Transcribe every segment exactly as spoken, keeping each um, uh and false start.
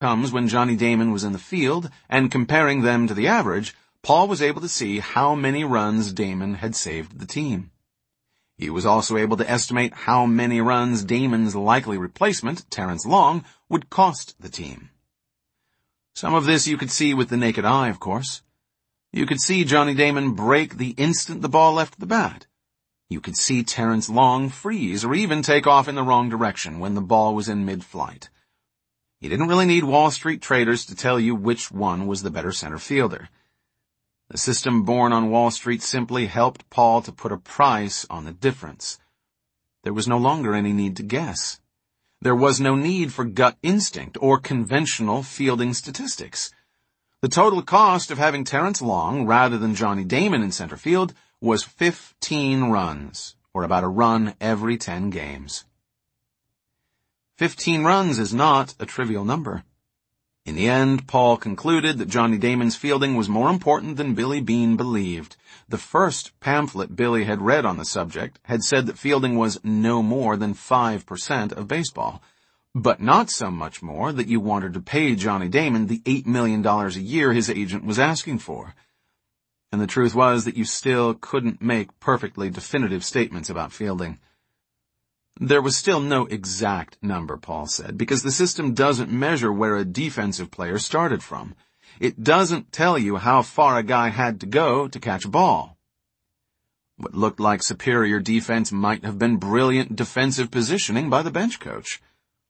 comes when Johnny Damon was in the field, and comparing them to the average, Paul was able to see how many runs Damon had saved the team. He was also able to estimate how many runs Damon's likely replacement, Terrence Long, would cost the team. Some of this you could see with the naked eye, of course. You could see Johnny Damon break the instant the ball left the bat. You could see Terrence Long freeze or even take off in the wrong direction when the ball was in mid-flight. You didn't really need Wall Street traders to tell you which one was the better center fielder. The system born on Wall Street simply helped Paul to put a price on the difference. There was no longer any need to guess. There was no need for gut instinct or conventional fielding statistics. The total cost of having Terrence Long rather than Johnny Damon in center field was fifteen runs, or about a run every ten games. Fifteen runs is not a trivial number. In the end, Paul concluded that Johnny Damon's fielding was more important than Billy Beane believed. The first pamphlet Billy had read on the subject had said that fielding was no more than five percent of baseball, but not so much more that you wanted to pay Johnny Damon the eight million dollars a year his agent was asking for. And the truth was that you still couldn't make perfectly definitive statements about fielding. There was still no exact number, Paul said, because the system doesn't measure where a defensive player started from. It doesn't tell you how far a guy had to go to catch a ball. What looked like superior defense might have been brilliant defensive positioning by the bench coach.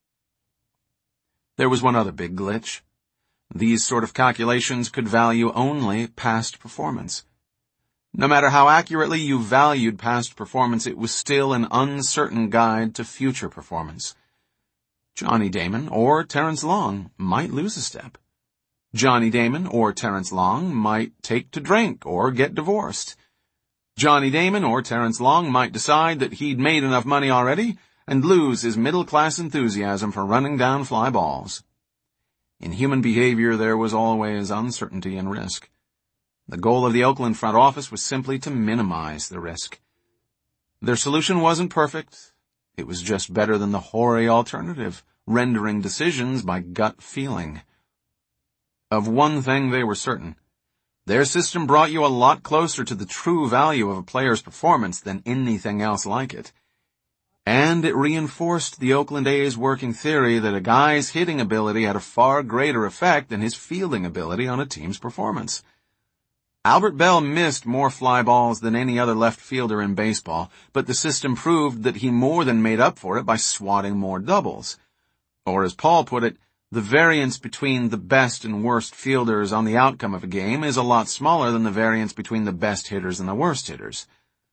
There was one other big glitch. These sort of calculations could value only past performance. No matter how accurately you valued past performance, it was still an uncertain guide to future performance. Johnny Damon or Terrence Long might lose a step. Johnny Damon or Terrence Long might take to drink or get divorced. Johnny Damon or Terrence Long might decide that he'd made enough money already and lose his middle-class enthusiasm for running down fly balls. In human behavior, there was always uncertainty and risk. The goal of the Oakland front office was simply to minimize the risk. Their solution wasn't perfect. It was just better than the hoary alternative, rendering decisions by gut feeling. Of one thing they were certain. Their system brought you a lot closer to the true value of a player's performance than anything else like it. And it reinforced the Oakland A's working theory that a guy's hitting ability had a far greater effect than his fielding ability on a team's performance. Albert Bell missed more fly balls than any other left fielder in baseball, but the system proved that he more than made up for it by swatting more doubles. Or as Paul put it, the variance between the best and worst fielders on the outcome of a game is a lot smaller than the variance between the best hitters and the worst hitters.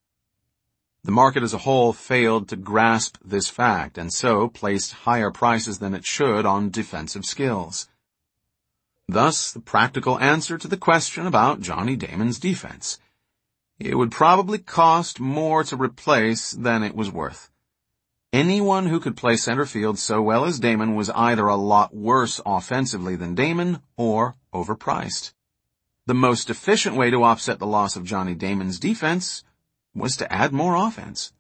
The market as a whole failed to grasp this fact and so placed higher prices than it should on defensive skills. Thus, the practical answer to the question about Johnny Damon's defense. It would probably cost more to replace than it was worth. Anyone who could play center field so well as Damon was either a lot worse offensively than Damon or overpriced. The most efficient way to offset the loss of Johnny Damon's defense was to add more offense.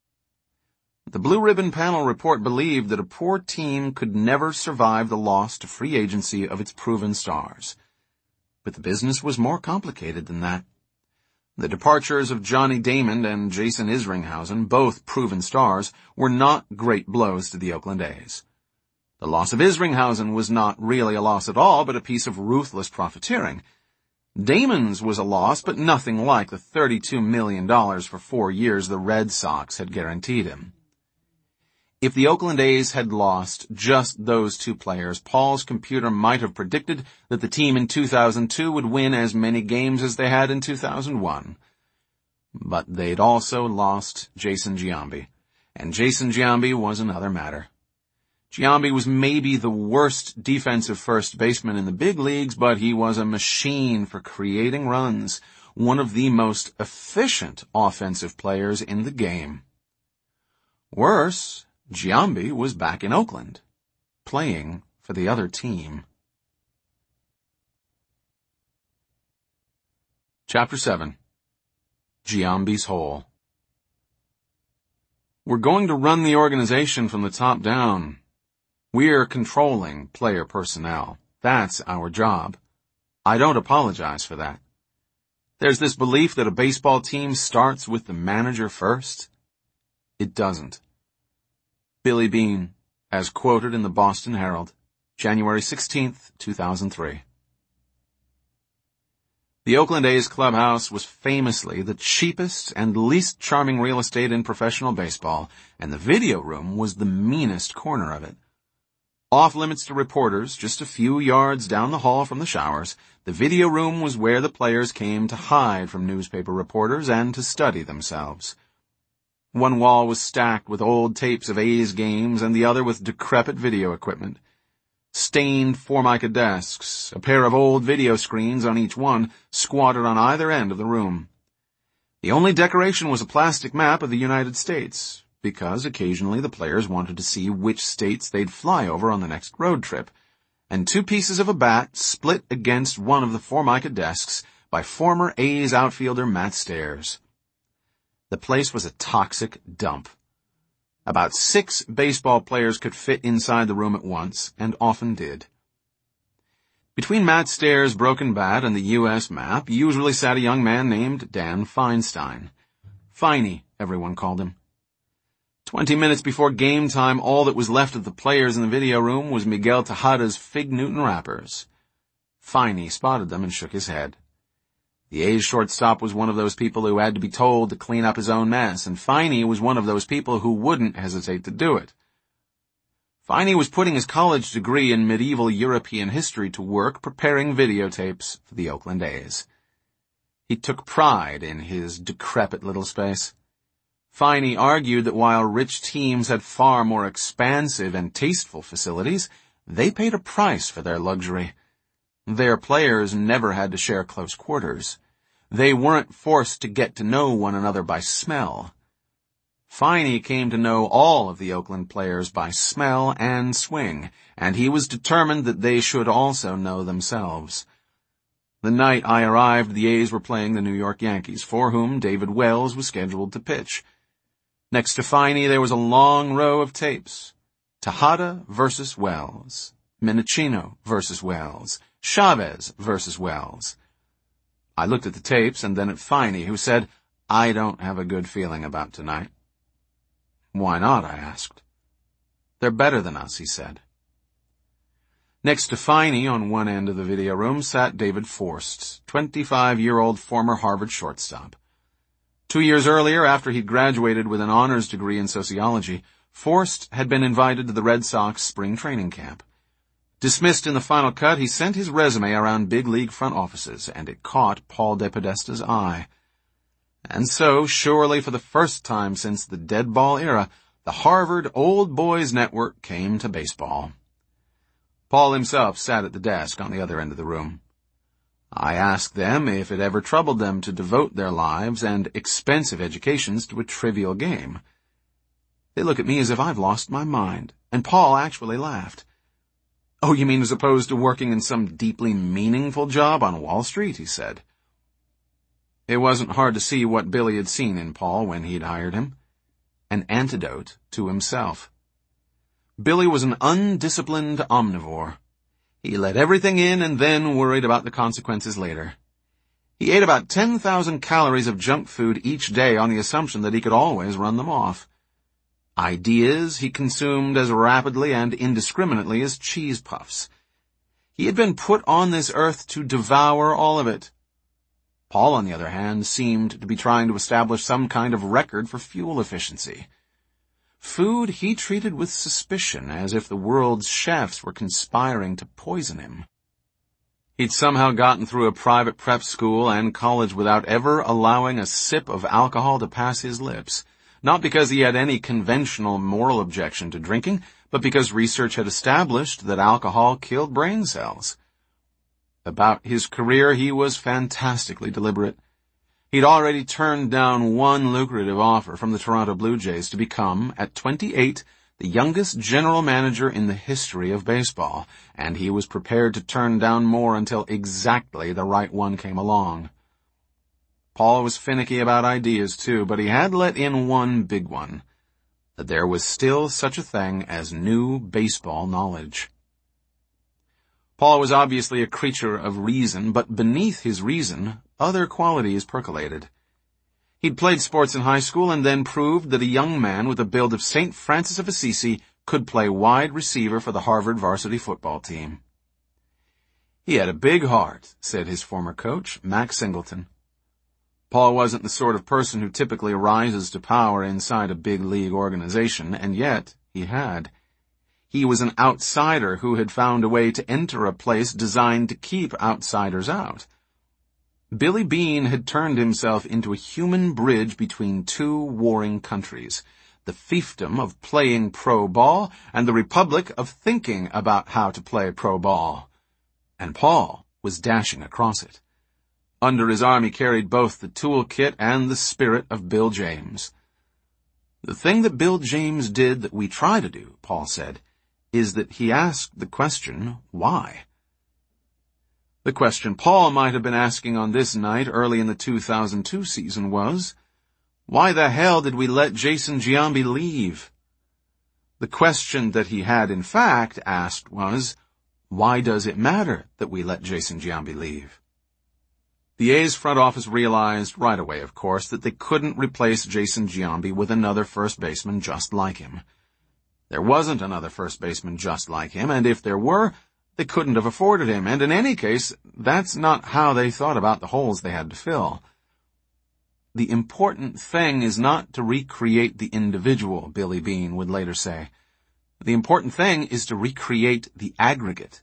The Blue Ribbon Panel report believed that a poor team could never survive the loss to free agency of its proven stars. But the business was more complicated than that. The departures of Johnny Damon and Jason Isringhausen, both proven stars, were not great blows to the Oakland A's. The loss of Isringhausen was not really a loss at all, but a piece of ruthless profiteering. Damon's was a loss, but nothing like the thirty-two million dollars for four years the Red Sox had guaranteed him. If the Oakland A's had lost just those two players, Paul's computer might have predicted that the team in two thousand two would win as many games as they had in two thousand one. But they'd also lost Jason Giambi, and Jason Giambi was another matter. Giambi was maybe the worst defensive first baseman in the big leagues, but he was a machine for creating runs, one of the most efficient offensive players in the game. Worse, Giambi was back in Oakland, playing for the other team. Chapter seven. Giambi's Hole. We're going to run the organization from the top down. We're controlling player personnel. That's our job. I don't apologize for that. There's this belief that a baseball team starts with the manager first. It doesn't. Billy Beane, as quoted in the Boston Herald, January sixteenth, two thousand three. The Oakland A's clubhouse was famously the cheapest and least charming real estate in professional baseball, and the video room was the meanest corner of it. Off-limits to reporters, just a few yards down the hall from the showers, the video room was where the players came to hide from newspaper reporters and to study themselves. One wall was stacked with old tapes of A's games and the other with decrepit video equipment. Stained Formica desks, a pair of old video screens on each one, squatted on either end of the room. The only decoration was a plastic map of the United States, because occasionally the players wanted to see which states they'd fly over on the next road trip, and two pieces of a bat split against one of the Formica desks by former A's outfielder Matt Stairs. The place was a toxic dump. About six baseball players could fit inside the room at once, and often did. Between Matt Stairs' broken bat and the U S map usually sat a young man named Dan Feinstein. Feiny, everyone called him. Twenty minutes before game time, all that was left of the players in the video room was Miguel Tejada's Fig Newton wrappers. Feiny spotted them and shook his head. The A's shortstop was one of those people who had to be told to clean up his own mess, and Feiny was one of those people who wouldn't hesitate to do it. Feiny was putting his college degree in medieval European history to work preparing videotapes for the Oakland A's. He took pride in his decrepit little space. Feiny argued that while rich teams had far more expansive and tasteful facilities, they paid a price for their luxury. Their players never had to share close quarters. They weren't forced to get to know one another by smell. Feiny came to know all of the Oakland players by smell and swing, and he was determined that they should also know themselves. The night I arrived, the A's were playing the New York Yankees, for whom David Wells was scheduled to pitch. Next to Feiny, there was a long row of tapes. Tejada versus Wells. Minnicino versus Wells. Chavez versus Wells. I looked at the tapes and then at Feiny, who said, "I don't have a good feeling about tonight." "Why not?" I asked. "They're better than us," he said. Next to Feiny on one end of the video room sat David Forst, twenty-five-year-old former Harvard shortstop. Two years earlier, after he'd graduated with an honors degree in sociology, Forst had been invited to the Red Sox spring training camp. Dismissed in the final cut, he sent his resume around big league front offices, and it caught Paul DePodesta's eye. And so, surely for the first time since the dead ball era, the Harvard Old Boys Network came to baseball. Paul himself sat at the desk on the other end of the room. I asked them if it ever troubled them to devote their lives and expensive educations to a trivial game. They look at me as if I've lost my mind, and Paul actually laughed. "Oh, you mean as opposed to working in some deeply meaningful job on Wall Street?" he said. It wasn't hard to see what Billy had seen in Paul when he'd hired him. An antidote to himself. Billy was an undisciplined omnivore. He let everything in and then worried about the consequences later. He ate about ten thousand calories of junk food each day on the assumption that he could always run them off. Ideas he consumed as rapidly and indiscriminately as cheese puffs. He had been put on this earth to devour all of it. Paul, on the other hand, seemed to be trying to establish some kind of record for fuel efficiency. Food he treated with suspicion, as if the world's chefs were conspiring to poison him. He'd somehow gotten through a private prep school and college without ever allowing a sip of alcohol to pass his lips. Not because he had any conventional moral objection to drinking, but because research had established that alcohol killed brain cells. About his career, he was fantastically deliberate. He'd already turned down one lucrative offer from the Toronto Blue Jays to become, at twenty-eight, the youngest general manager in the history of baseball, and he was prepared to turn down more until exactly the right one came along. Paul was finicky about ideas, too, but he had let in one big one. that there was still such a thing as new baseball knowledge. Paul was obviously a creature of reason, but beneath his reason, other qualities percolated. He'd played sports in high school and then proved that a young man with the build of Saint Francis of Assisi could play wide receiver for the Harvard varsity football team. He had a big heart, said his former coach, Max Singleton. Paul wasn't the sort of person who typically rises to power inside a big league organization, and yet he had. He was an outsider who had found a way to enter a place designed to keep outsiders out. Billy Beane had turned himself into a human bridge between two warring countries, the fiefdom of playing pro ball and the republic of thinking about how to play pro ball. And Paul was dashing across it. Under his arm he carried both the toolkit and the spirit of Bill James. The thing that Bill James did that we try to do, Paul said, is that he asked the question, why? The question Paul might have been asking on this night early in the two thousand two season was, why the hell did we let Jason Giambi leave? The question that he had in fact asked was, why does it matter that we let Jason Giambi leave? The A's front office realized right away, of course, that they couldn't replace Jason Giambi with another first baseman just like him. There wasn't another first baseman just like him, and if there were, they couldn't have afforded him, and in any case, that's not how they thought about the holes they had to fill. The important thing is not to recreate the individual, Billy Beane would later say. The important thing is to recreate the aggregate.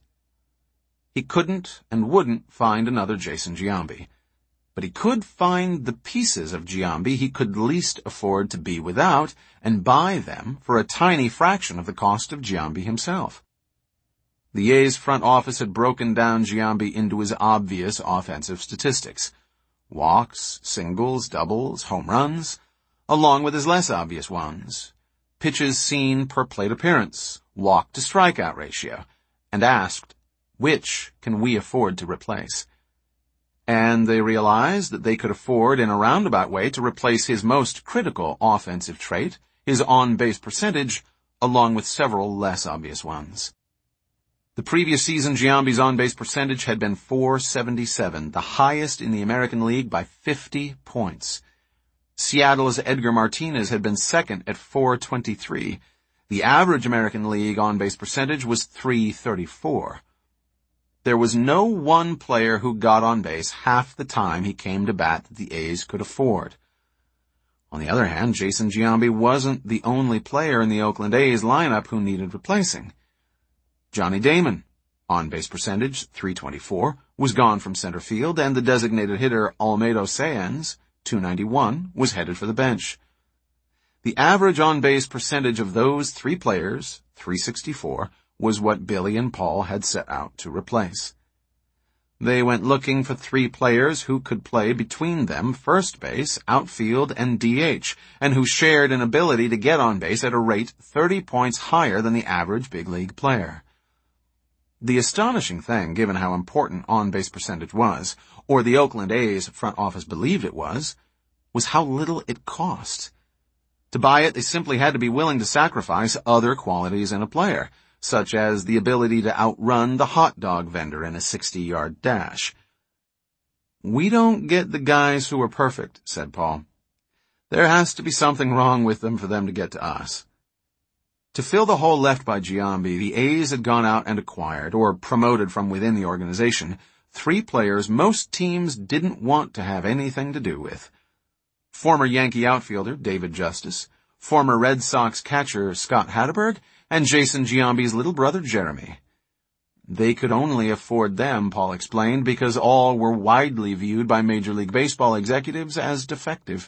He couldn't and wouldn't find another Jason Giambi, but he could find the pieces of Giambi he could least afford to be without and buy them for a tiny fraction of the cost of Giambi himself. The A's front office had broken down Giambi into his obvious offensive statistics, walks, singles, doubles, home runs, along with his less obvious ones, pitches seen per plate appearance, walk-to-strikeout ratio, and asked, which can we afford to replace? And they realized that they could afford in a roundabout way to replace his most critical offensive trait, his on-base percentage, along with several less obvious ones. The previous season, Giambi's on-base percentage had been four seventy-seven, the highest in the American League by fifty points. Seattle's Edgar Martinez had been second at four twenty-three. The average American League on-base percentage was three thirty-four. There was no one player who got on base half the time he came to bat that the A's could afford. On the other hand, Jason Giambi wasn't the only player in the Oakland A's lineup who needed replacing. Johnny Damon, on-base percentage three twenty-four, was gone from center field, and the designated hitter Almedo Saenz, two ninety-one, was headed for the bench. The average on-base percentage of those three players, three sixty-four, was what Billy and Paul had set out to replace. They went looking for three players who could play between them first base, outfield, and D H, and who shared an ability to get on base at a rate thirty points higher than the average big league player. The astonishing thing, given how important on-base percentage was, or the Oakland A's front office believed it was, was how little it cost. To buy it, they simply had to be willing to sacrifice other qualities in a player, such as the ability to outrun the hot dog vendor in a sixty-yard dash. We don't get the guys who are perfect, said Paul. There has to be something wrong with them for them to get to us. To fill the hole left by Giambi, the A's had gone out and acquired, or promoted from within the organization, three players most teams didn't want to have anything to do with. Former Yankee outfielder David Justice, former Red Sox catcher Scott Hatteberg, and Jason Giambi's little brother Jeremy. They could only afford them, Paul explained, because all were widely viewed by Major League Baseball executives as defective.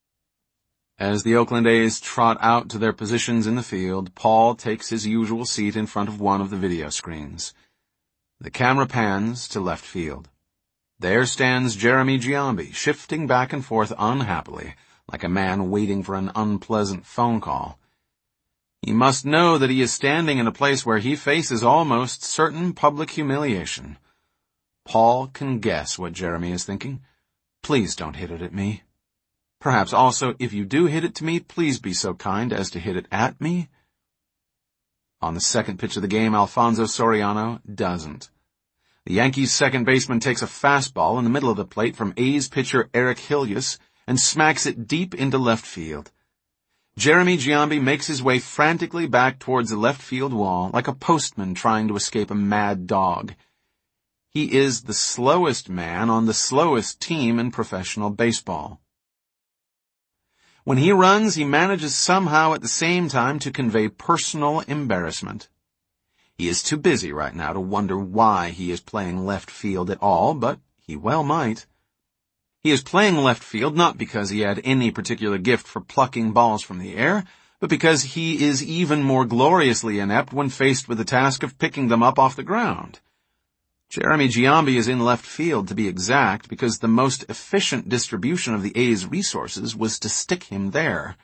As the Oakland A's trot out to their positions in the field, Paul takes his usual seat in front of one of the video screens. The camera pans to left field. There stands Jeremy Giambi, shifting back and forth unhappily, like a man waiting for an unpleasant phone call. He must know that he is standing in a place where he faces almost certain public humiliation. Paul can guess what Jeremy is thinking. Please don't hit it at me. Perhaps also, if you do hit it to me, please be so kind as to hit it at me. On the second pitch of the game, Alfonso Soriano doesn't. The Yankees' second baseman takes a fastball in the middle of the plate from A's pitcher Eric Hilius and smacks it deep into left field. Jeremy Giambi makes his way frantically back towards the left field wall like a postman trying to escape a mad dog. He is the slowest man on the slowest team in professional baseball. When he runs, he manages somehow at the same time to convey personal embarrassment. He is too busy right now to wonder why he is playing left field at all, but he well might. He is playing left field not because he had any particular gift for plucking balls from the air, but because he is even more gloriously inept when faced with the task of picking them up off the ground. Jeremy Giambi is in left field, to be exact, because the most efficient distribution of the A's resources was to stick him there.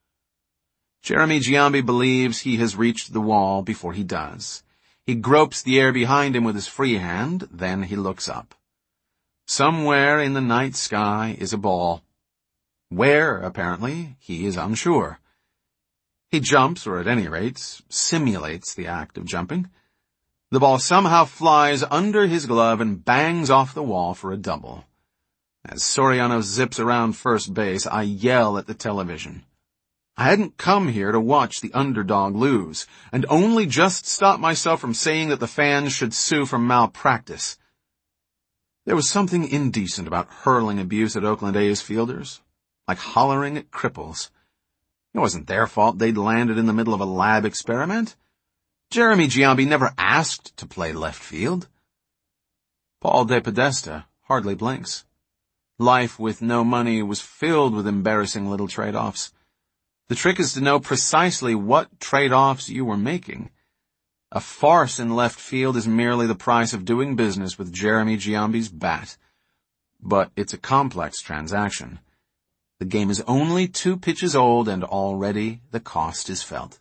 Jeremy Giambi believes he has reached the wall before he does. He gropes the air behind him with his free hand, then he looks up. Somewhere in the night sky is a ball. Where, apparently, he is unsure. He jumps, or at any rate, simulates the act of jumping. The ball somehow flies under his glove and bangs off the wall for a double. As Soriano zips around first base, I yell at the television. I hadn't come here to watch the underdog lose, and only just stopped myself from saying that the fans should sue for malpractice. There was something indecent about hurling abuse at Oakland A's fielders, like hollering at cripples. It wasn't their fault they'd landed in the middle of a lab experiment. Jeremy Giambi never asked to play left field. Paul DePodesta hardly blinks. Life with no money was filled with embarrassing little trade-offs. The trick is to know precisely what trade-offs you were making. A farce in left field is merely the price of doing business with Jeremy Giambi's bat. But it's a complex transaction. The game is only two pitches old, and already the cost is felt.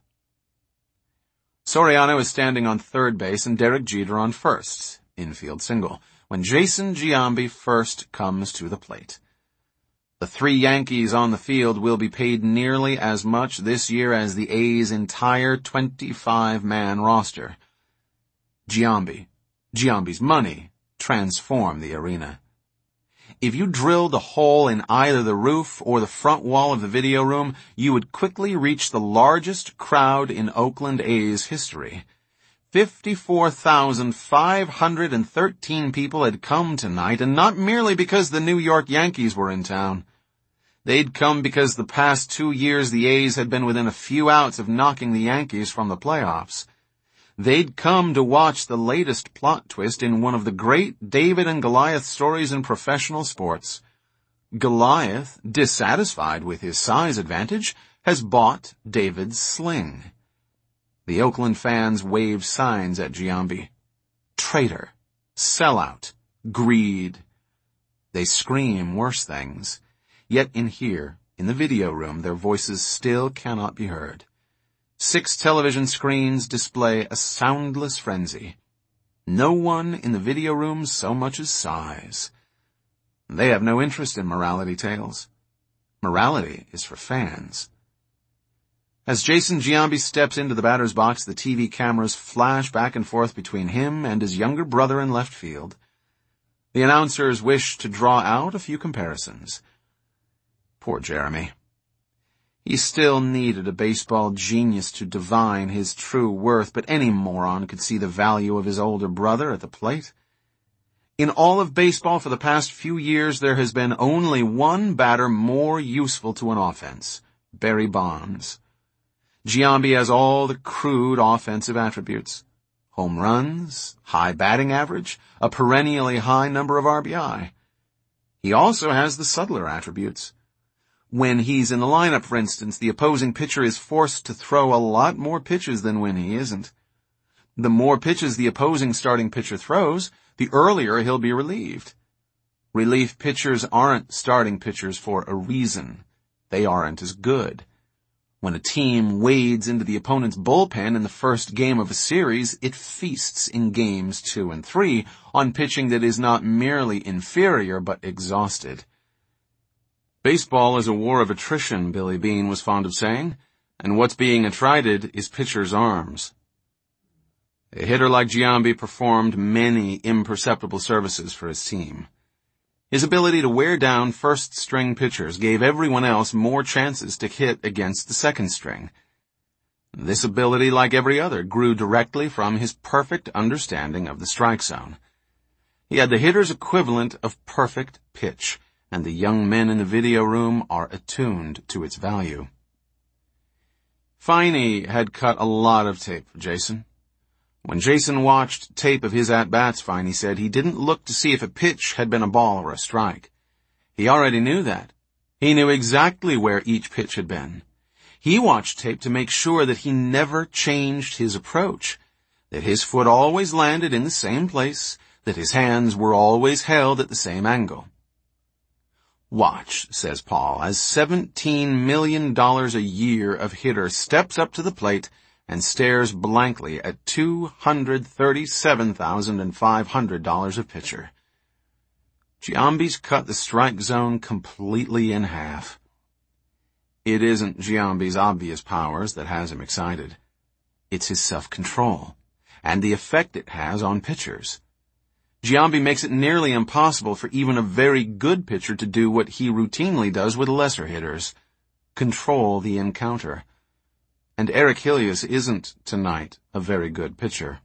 Soriano is standing on third base and Derek Jeter on first, infield single, when Jason Giambi first comes to the plate. The three Yankees on the field will be paid nearly as much this year as the A's entire twenty-five man roster. Giambi, Giambi's money, transform the arena. If you drilled a hole in either the roof or the front wall of the video room, you would quickly reach the largest crowd in Oakland A's history. fifty-four thousand five hundred thirteen people had come tonight, and not merely because the New York Yankees were in town. They'd come because the past two years the A's had been within a few outs of knocking the Yankees from the playoffs. They'd come to watch the latest plot twist in one of the great David and Goliath stories in professional sports. Goliath, dissatisfied with his size advantage, has bought David's sling. The Oakland fans wave signs at Giambi. Traitor, sellout, greed. They scream worse things. Yet in here, in the video room, their voices still cannot be heard. Six television screens display a soundless frenzy. No one in the video room so much as sighs. They have no interest in morality tales. Morality is for fans. As Jason Giambi steps into the batter's box, the T V cameras flash back and forth between him and his younger brother in left field. The announcers wish to draw out a few comparisons. Poor Jeremy. He still needed a baseball genius to divine his true worth, but any moron could see the value of his older brother at the plate. In all of baseball for the past few years, there has been only one batter more useful to an offense, Barry Bonds. Giambi has all the crude offensive attributes. Home runs, high batting average, a perennially high number of R B I. He also has the subtler attributes. When he's in the lineup, for instance, the opposing pitcher is forced to throw a lot more pitches than when he isn't. The more pitches the opposing starting pitcher throws, the earlier he'll be relieved. Relief pitchers aren't starting pitchers for a reason. They aren't as good. When a team wades into the opponent's bullpen in the first game of a series, it feasts in games two and three on pitching that is not merely inferior but exhausted. Baseball is a war of attrition, Billy Beane was fond of saying, and what's being attrited is pitchers' arms. A hitter like Giambi performed many imperceptible services for his team. His ability to wear down first-string pitchers gave everyone else more chances to hit against the second string. This ability, like every other, grew directly from his perfect understanding of the strike zone. He had the hitter's equivalent of perfect pitch, and the young men in the video room are attuned to its value. Finey had cut a lot of tape for Jason. When Jason watched tape of his at-bats, Finey said he didn't look to see if a pitch had been a ball or a strike. He already knew that. He knew exactly where each pitch had been. He watched tape to make sure that he never changed his approach, that his foot always landed in the same place, that his hands were always held at the same angle. Watch, says Paul, as seventeen million dollars a year of hitter steps up to the plate and stares blankly at two hundred thirty-seven thousand five hundred dollars a pitcher. Giambi's cut the strike zone completely in half. It isn't Giambi's obvious powers that has him excited. It's his self-control, and the effect it has on pitchers. Giambi makes it nearly impossible for even a very good pitcher to do what he routinely does with lesser hitters: control the encounter. And Eric Hilius isn't, tonight, a very good pitcher.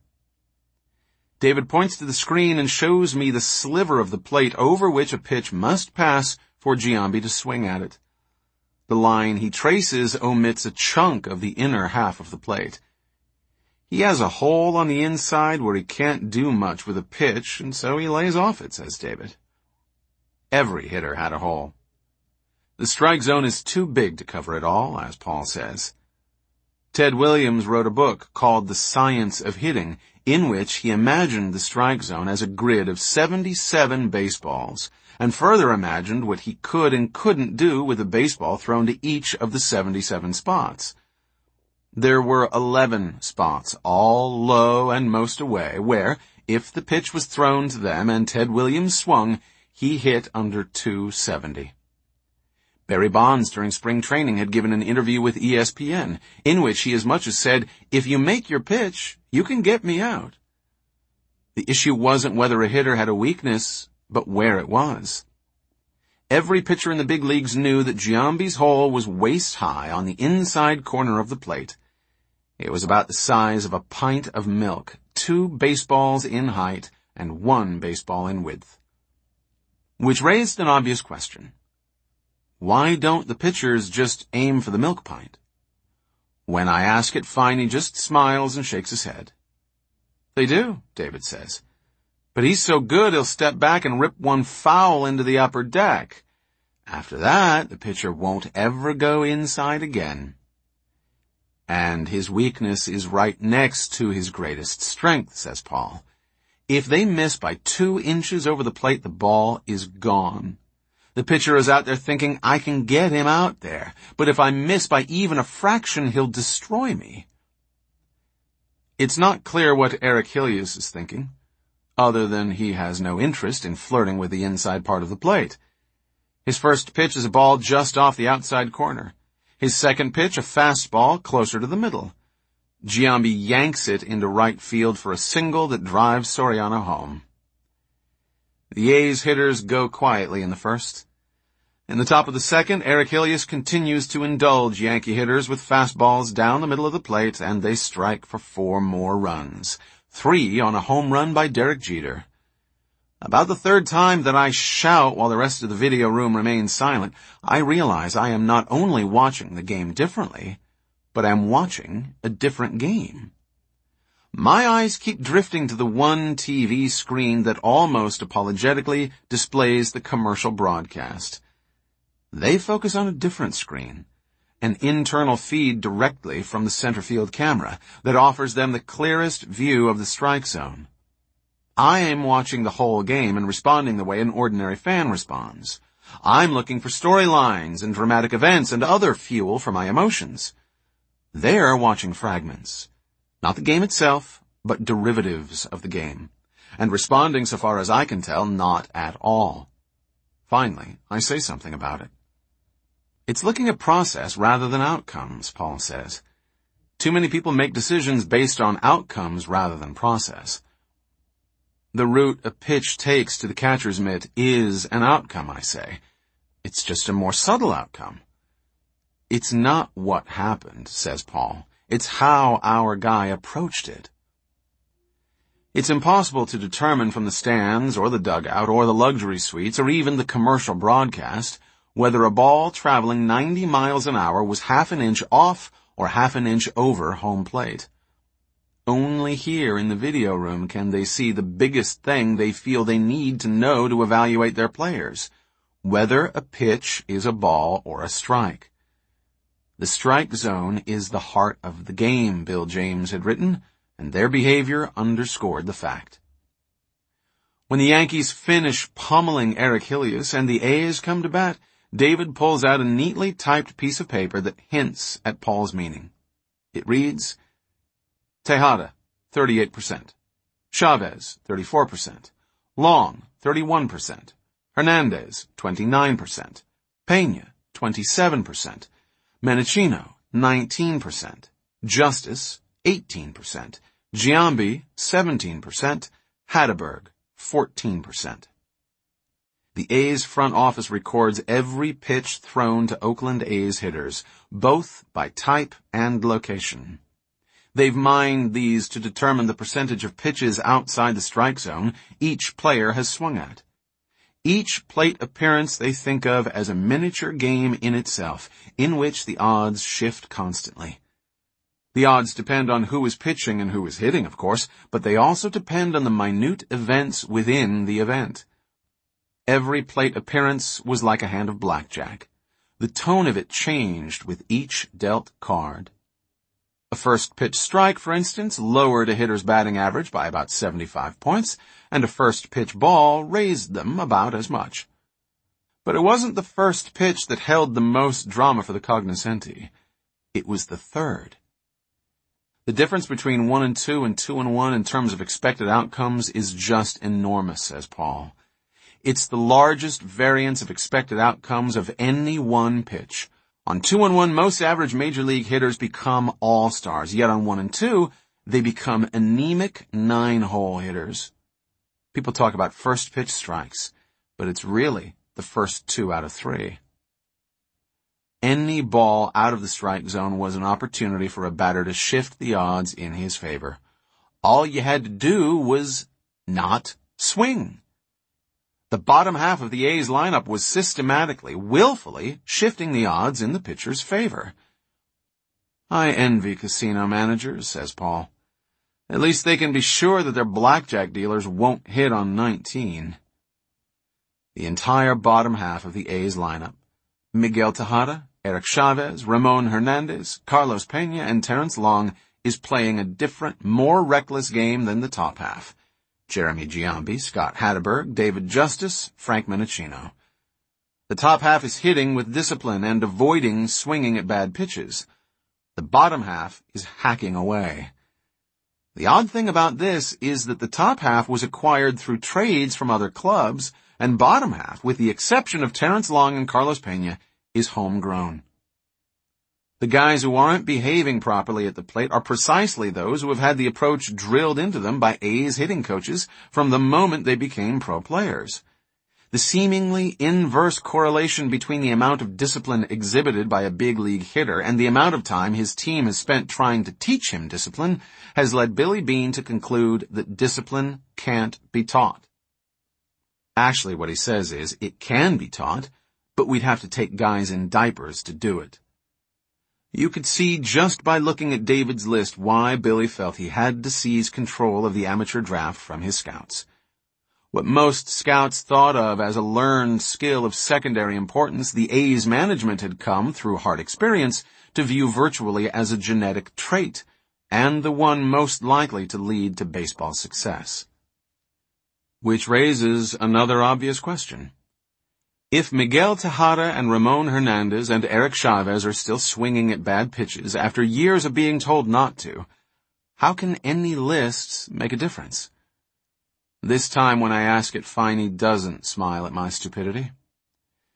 David points to the screen and shows me the sliver of the plate over which a pitch must pass for Giambi to swing at it. The line he traces omits a chunk of the inner half of the plate. He has a hole on the inside where he can't do much with a pitch, and so he lays off it, says David. Every hitter had a hole. The strike zone is too big to cover it all, as Paul says. Ted Williams wrote a book called The Science of Hitting, in which he imagined the strike zone as a grid of seventy-seven baseballs, and further imagined what he could and couldn't do with a baseball thrown to each of the seventy-seven spots. There were eleven spots, all low and most away, where, if the pitch was thrown to them and Ted Williams swung, he hit under two seventy. Barry Bonds during spring training had given an interview with E S P N, in which he as much as said, "If you make your pitch, you can get me out." The issue wasn't whether a hitter had a weakness, but where it was. Every pitcher in the big leagues knew that Giambi's hole was waist-high on the inside corner of the plate. It was about the size of a pint of milk, two baseballs in height and one baseball in width. Which raised an obvious question. Why don't the pitchers just aim for the milk pint? When I ask it, Finey just smiles and shakes his head. They do, David says. But he's so good he'll step back and rip one foul into the upper deck. After that, the pitcher won't ever go inside again. And his weakness is right next to his greatest strength, says Paul. If they miss by two inches over the plate, the ball is gone. The pitcher is out there thinking, I can get him out there, but if I miss by even a fraction, he'll destroy me. It's not clear what Eric Hilius is thinking, other than he has no interest in flirting with the inside part of the plate. His first pitch is a ball just off the outside corner. His second pitch, a fastball closer to the middle. Giambi yanks it into right field for a single that drives Soriano home. The A's hitters go quietly in the first. In the top of the second, Eric Hilius continues to indulge Yankee hitters with fastballs down the middle of the plate, and they strike for four more runs. Three on a home run by Derek Jeter. About the third time that I shout while the rest of the video room remains silent, I realize I am not only watching the game differently, but I'm watching a different game. My eyes keep drifting to the one T V screen that almost apologetically displays the commercial broadcast. They focus on a different screen, an internal feed directly from the center field camera that offers them the clearest view of the strike zone. I am watching the whole game and responding the way an ordinary fan responds. I'm looking for storylines and dramatic events and other fuel for my emotions. They're watching fragments. Not the game itself, but derivatives of the game, and responding, so far as I can tell, not at all. Finally, I say something about it. It's looking at process rather than outcomes, Paul says. Too many people make decisions based on outcomes rather than process. The route a pitch takes to the catcher's mitt is an outcome, I say. It's just a more subtle outcome. It's not what happened, says Paul. It's how our guy approached it. It's impossible to determine from the stands or the dugout or the luxury suites or even the commercial broadcast whether a ball traveling ninety miles an hour was half an inch off or half an inch over home plate. Only here in the video room can they see the biggest thing they feel they need to know to evaluate their players, whether a pitch is a ball or a strike. The strike zone is the heart of the game, Bill James had written, and their behavior underscored the fact. When the Yankees finish pummeling Eric Helios and the A's come to bat, David pulls out a neatly typed piece of paper that hints at Paul's meaning. It reads, Tejada, thirty-eight percent. Chavez, thirty-four percent. Long, thirty-one percent. Hernandez, twenty-nine percent. Pena, twenty-seven percent. Menachino, nineteen percent. Justice, eighteen percent. Giambi, seventeen percent. Hatteberg, fourteen percent. The A's front office records every pitch thrown to Oakland A's hitters, both by type and location. They've mined these to determine the percentage of pitches outside the strike zone each player has swung at. Each plate appearance they think of as a miniature game in itself, in which the odds shift constantly. The odds depend on who is pitching and who is hitting, of course, but they also depend on the minute events within the event. Every plate appearance was like a hand of blackjack. The tone of it changed with each dealt card. A first pitch strike, for instance, lowered a hitter's batting average by about seventy-five points, and a first pitch ball raised them about as much. But it wasn't the first pitch that held the most drama for the cognoscenti. It was the third. The difference between one and two and two and one in terms of expected outcomes is just enormous, says Paul. It's the largest variance of expected outcomes of any one pitch. On two and one, most average major league hitters become all-stars, yet on one and two, they become anemic nine-hole hitters. People talk about first pitch strikes, but it's really the first two out of three. Any ball out of the strike zone was an opportunity for a batter to shift the odds in his favor. All you had to do was not swing. The bottom half of the A's lineup was systematically, willfully shifting the odds in the pitcher's favor. I envy casino managers, says Paul. At least they can be sure that their blackjack dealers won't hit on nineteen. The entire bottom half of the A's lineup, Miguel Tejada, Eric Chavez, Ramon Hernandez, Carlos Pena, and Terrence Long, is playing a different, more reckless game than the top half. Jeremy Giambi, Scott Hatteberg, David Justice, Frank Menachino. The top half is hitting with discipline and avoiding swinging at bad pitches. The bottom half is hacking away. The odd thing about this is that the top half was acquired through trades from other clubs, and bottom half, with the exception of Terrence Long and Carlos Pena, is homegrown. The guys who aren't behaving properly at the plate are precisely those who have had the approach drilled into them by A's hitting coaches from the moment they became pro players. The seemingly inverse correlation between the amount of discipline exhibited by a big league hitter and the amount of time his team has spent trying to teach him discipline has led Billy Beane to conclude that discipline can't be taught. Actually, what he says is, it can be taught, but we'd have to take guys in diapers to do it. You could see just by looking at David's list why Billy felt he had to seize control of the amateur draft from his scouts. What most scouts thought of as a learned skill of secondary importance, the A's management had come, through hard experience, to view virtually as a genetic trait, and the one most likely to lead to baseball success. Which raises another obvious question. If Miguel Tejada and Ramon Hernandez and Eric Chavez are still swinging at bad pitches after years of being told not to, how can any lists make a difference? This time when I ask it, Finey doesn't smile at my stupidity.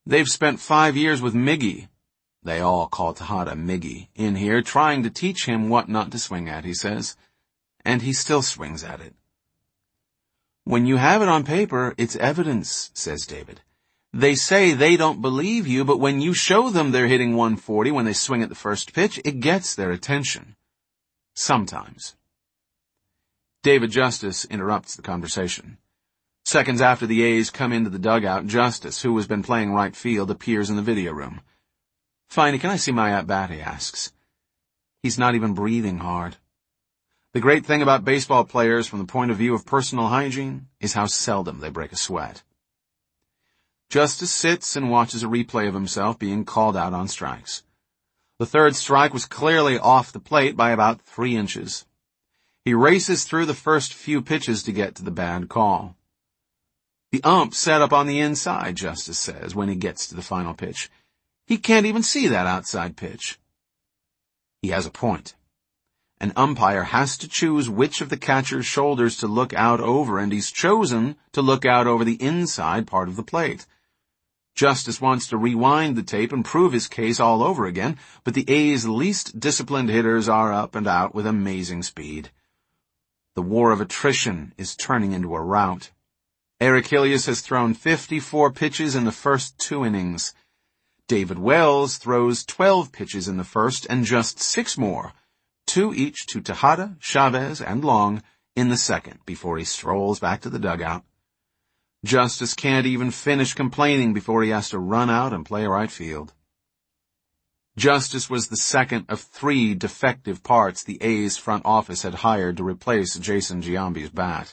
They've spent five years with Miggy. They all call Tejada Miggy in here, trying to teach him what not to swing at, he says. And he still swings at it. When you have it on paper, it's evidence, says David. They say they don't believe you, but when you show them they're hitting one forty when they swing at the first pitch, it gets their attention. Sometimes. David Justice interrupts the conversation. Seconds after the A's come into the dugout, Justice, who has been playing right field, appears in the video room. "Finey, can I see my at-bat?" he asks. He's not even breathing hard. The great thing about baseball players from the point of view of personal hygiene is how seldom they break a sweat. Justice sits and watches a replay of himself being called out on strikes. The third strike was clearly off the plate by about three inches. He races through the first few pitches to get to the bad call. The ump set up on the inside, Justice says, when he gets to the final pitch. He can't even see that outside pitch. He has a point. An umpire has to choose which of the catcher's shoulders to look out over, and he's chosen to look out over the inside part of the plate. Justice wants to rewind the tape and prove his case all over again, but the A's least disciplined hitters are up and out with amazing speed. The war of attrition is turning into a rout. Eric Hilius has thrown fifty-four pitches in the first two innings. David Wells throws twelve pitches in the first and just six more, two each to Tejada, Chavez, and Long, in the second before he strolls back to the dugout. Justice can't even finish complaining before he has to run out and play right field. Justice was the second of three defective parts the A's front office had hired to replace Jason Giambi's bat.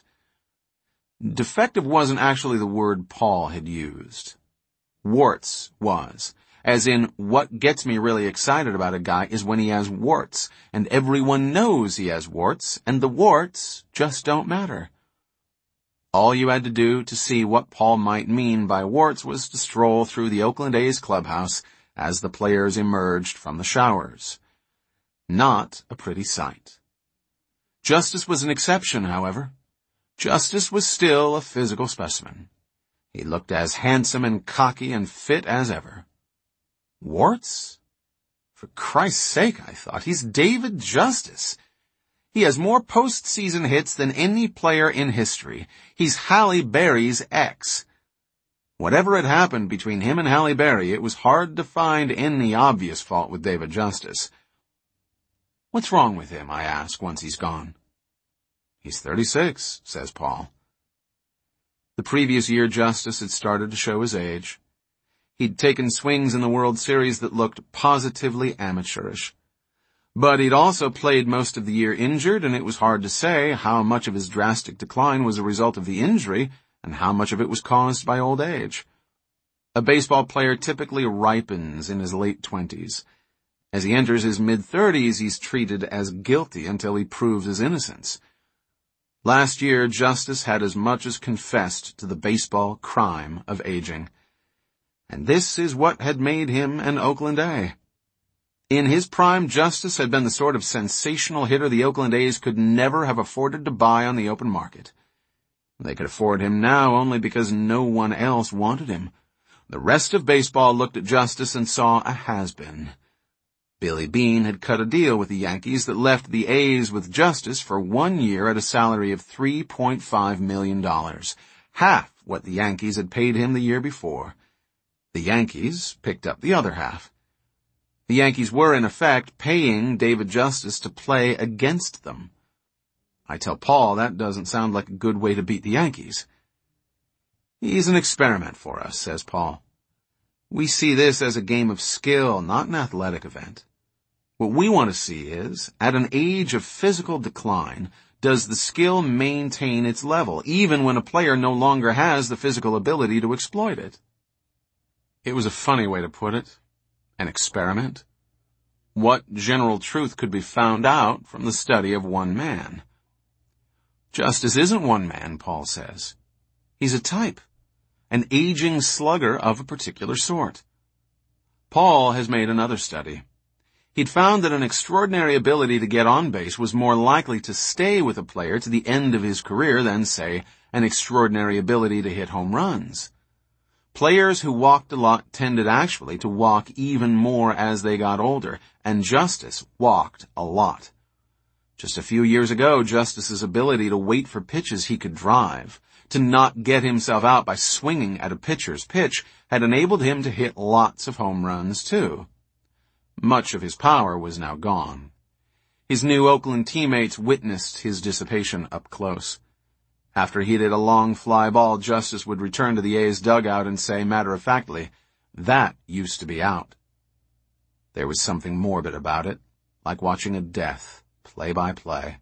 Defective wasn't actually the word Paul had used. Warts was, as in what gets me really excited about a guy is when he has warts, and everyone knows he has warts, and the warts just don't matter. All you had to do to see what Paul might mean by warts was to stroll through the Oakland A's clubhouse as the players emerged from the showers. Not a pretty sight. Justice was an exception, however. Justice was still a physical specimen. He looked as handsome and cocky and fit as ever. Warts? For Christ's sake, I thought, he's David Justice. He has more postseason hits than any player in history. He's Halle Berry's ex. Whatever had happened between him and Halle Berry, it was hard to find any obvious fault with David Justice. What's wrong with him, I ask, once he's gone. He's thirty-six, says Paul. The previous year, Justice had started to show his age. He'd taken swings in the World Series that looked positively amateurish. But he'd also played most of the year injured, and it was hard to say how much of his drastic decline was a result of the injury and how much of it was caused by old age. A baseball player typically ripens in his late twenties. As he enters his mid-thirties, he's treated as guilty until he proves his innocence. Last year, Justice had as much as confessed to the baseball crime of aging. And this is what had made him an Oakland A. In his prime, Justice had been the sort of sensational hitter the Oakland A's could never have afforded to buy on the open market. They could afford him now only because no one else wanted him. The rest of baseball looked at Justice and saw a has-been. Billy Beane had cut a deal with the Yankees that left the A's with Justice for one year at a salary of three point five million dollars, half what the Yankees had paid him the year before. The Yankees picked up the other half. The Yankees were, in effect, paying David Justice to play against them. I tell Paul that doesn't sound like a good way to beat the Yankees. He's an experiment for us, says Paul. We see this as a game of skill, not an athletic event. What we want to see is, at an age of physical decline, does the skill maintain its level, even when a player no longer has the physical ability to exploit it? It was a funny way to put it. An experiment? What general truth could be found out from the study of one man? Justice isn't one man, Paul says. He's a type, an aging slugger of a particular sort. Paul has made another study. He'd found that an extraordinary ability to get on base was more likely to stay with a player to the end of his career than, say, an extraordinary ability to hit home runs. Players who walked a lot tended actually to walk even more as they got older, and Justice walked a lot. Just a few years ago, Justice's ability to wait for pitches he could drive, to not get himself out by swinging at a pitcher's pitch, had enabled him to hit lots of home runs, too. Much of his power was now gone. His new Oakland teammates witnessed his dissipation up close. After he hit a long fly ball, Justice would return to the A's dugout and say matter-of-factly, "That used to be out." There was something morbid about it, like watching a death, play by play.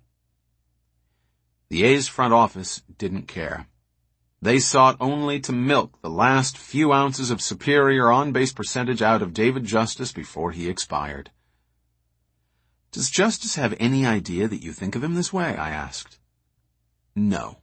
The A's front office didn't care. They sought only to milk the last few ounces of superior on-base percentage out of David Justice before he expired. "Does Justice have any idea that you think of him this way?" I asked. "No."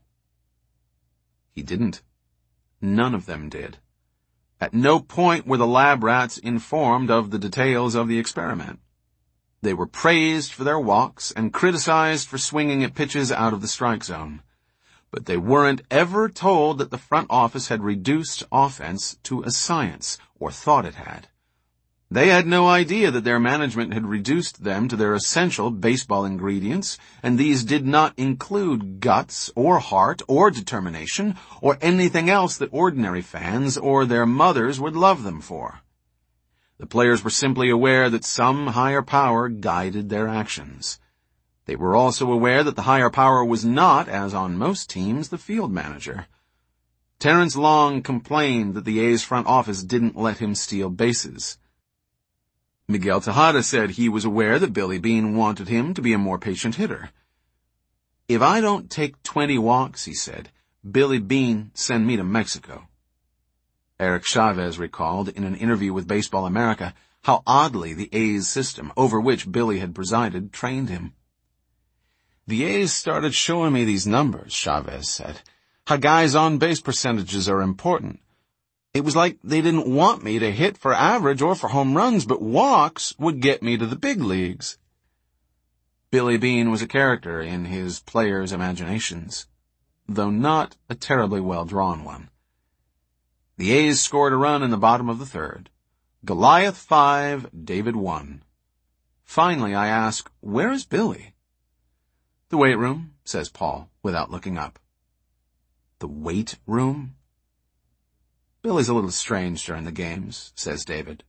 He didn't. None of them did. At no point were the lab rats informed of the details of the experiment. They were praised for their walks and criticized for swinging at pitches out of the strike zone. But they weren't ever told that the front office had reduced offense to a science, or thought it had. They had no idea that their management had reduced them to their essential baseball ingredients, and these did not include guts, or heart, or determination, or anything else that ordinary fans or their mothers would love them for. The players were simply aware that some higher power guided their actions. They were also aware that the higher power was not, as on most teams, the field manager. Terrence Long complained that the A's front office didn't let him steal bases. Miguel Tejada said he was aware that Billy Beane wanted him to be a more patient hitter. "If I don't take twenty walks," he said, "Billy Beane send me to Mexico." Eric Chavez recalled in an interview with Baseball America how oddly the A's system, over which Billy had presided, trained him. "The A's started showing me these numbers," Chavez said, "how guys' on-base percentages are important. It was like they didn't want me to hit for average or for home runs, but walks would get me to the big leagues." Billy Beane was a character in his players' imaginations, though not a terribly well-drawn one. The A's scored a run in the bottom of the third. Goliath five, David one. Finally, I ask, "Where is Billy?" "The weight room," says Paul, without looking up. "The weight room?" "Billy's a little strange during the games," says David.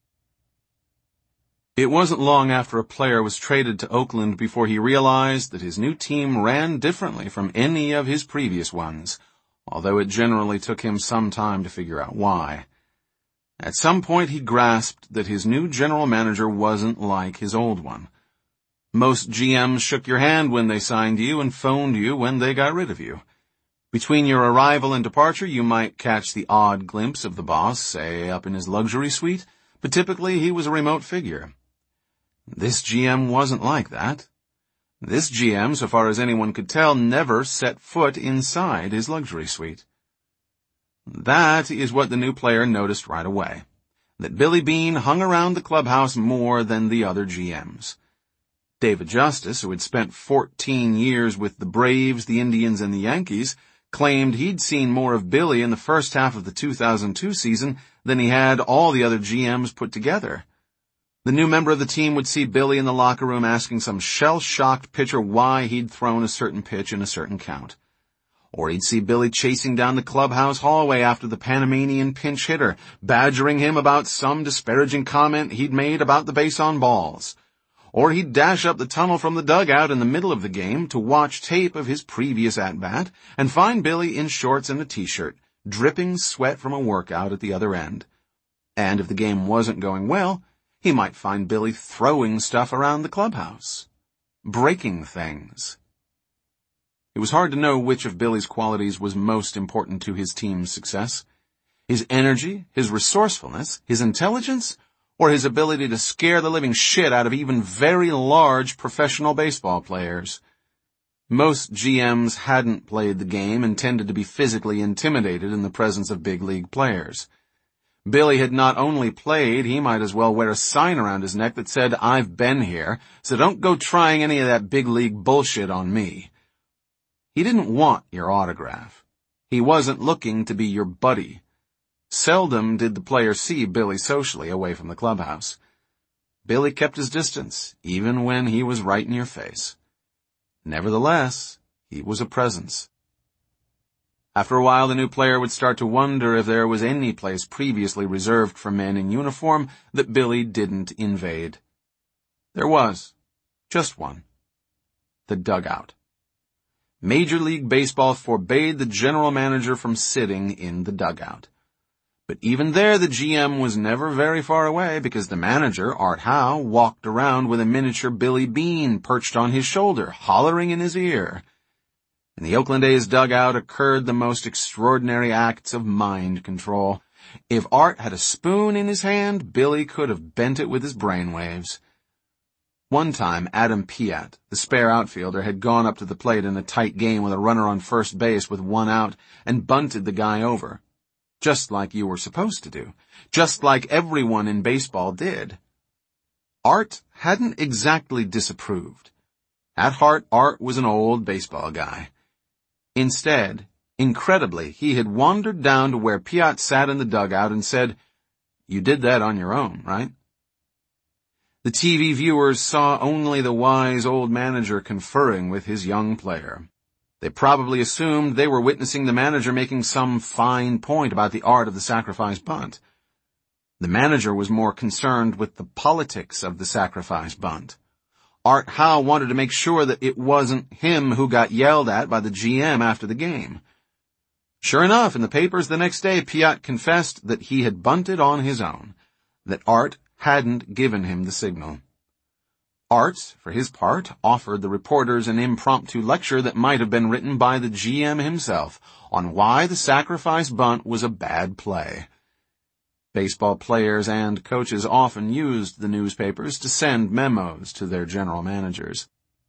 It wasn't long after a player was traded to Oakland before he realized that his new team ran differently from any of his previous ones, although it generally took him some time to figure out why. At some point he grasped that his new general manager wasn't like his old one. Most G Ms shook your hand when they signed you and phoned you when they got rid of you. Between your arrival and departure, you might catch the odd glimpse of the boss, say, up in his luxury suite, but typically he was a remote figure. This G M wasn't like that. This G M, so far as anyone could tell, never set foot inside his luxury suite. That is what the new player noticed right away, that Billy Beane hung around the clubhouse more than the other G Ms. David Justice, who had spent fourteen years with the Braves, the Indians, and the Yankees, claimed he'd seen more of Billy in the first half of the two thousand two season than he had all the other G Ms put together. The new member of the team would see Billy in the locker room asking some shell-shocked pitcher why he'd thrown a certain pitch in a certain count. Or he'd see Billy chasing down the clubhouse hallway after the Panamanian pinch hitter, badgering him about some disparaging comment he'd made about the base on balls. Or he'd dash up the tunnel from the dugout in the middle of the game to watch tape of his previous at-bat and find Billy in shorts and a t-shirt, dripping sweat from a workout at the other end. And if the game wasn't going well, he might find Billy throwing stuff around the clubhouse, breaking things. It was hard to know which of Billy's qualities was most important to his team's success. His energy, his resourcefulness, his intelligence, or his ability to scare the living shit out of even very large professional baseball players. Most G Ms hadn't played the game and tended to be physically intimidated in the presence of big league players. Billy had not only played, he might as well wear a sign around his neck that said, "I've been here, so don't go trying any of that big league bullshit on me." He didn't want your autograph. He wasn't looking to be your buddy. Seldom did the player see Billy socially away from the clubhouse. Billy kept his distance, even when he was right in your face. Nevertheless, he was a presence. After a while, the new player would start to wonder if there was any place previously reserved for men in uniform that Billy didn't invade. There was. Just one. The dugout. Major League Baseball forbade the general manager from sitting in the dugout. But even there, the G M was never very far away because the manager, Art Howe, walked around with a miniature Billy Beane perched on his shoulder, hollering in his ear. In the Oakland A's dugout occurred the most extraordinary acts of mind control. If Art had a spoon in his hand, Billy could have bent it with his brainwaves. One time, Adam Piat, the spare outfielder, had gone up to the plate in a tight game with a runner on first base with one out and bunted the guy over. Just like you were supposed to do. Just like everyone in baseball did. Art hadn't exactly disapproved. At heart, Art was an old baseball guy. Instead, incredibly, he had wandered down to where Piat sat in the dugout and said, "You did that on your own, right?" The T V viewers saw only the wise old manager conferring with his young player. They probably assumed they were witnessing the manager making some fine point about the art of the sacrifice bunt. The manager was more concerned with the politics of the sacrifice bunt. Art Howe wanted to make sure that it wasn't him who got yelled at by the G M after the game. Sure enough, in the papers the next day, Piat confessed that he had bunted on his own, that Art hadn't given him the signal. Art, for his part, offered the reporters an impromptu lecture that might have been written by the G M himself on why the sacrifice bunt was a bad play. Baseball players and coaches often used the newspapers to send memos to their general managers.